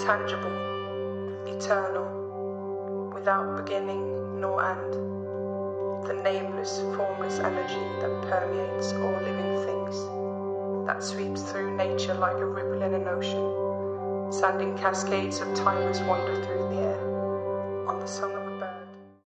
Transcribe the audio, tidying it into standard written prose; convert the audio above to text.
intangible, eternal, without beginning nor end, the nameless, formless energy that permeates all living things, that sweeps through nature like a ripple in an ocean, sending cascades of timeless wonder through the air, on the song of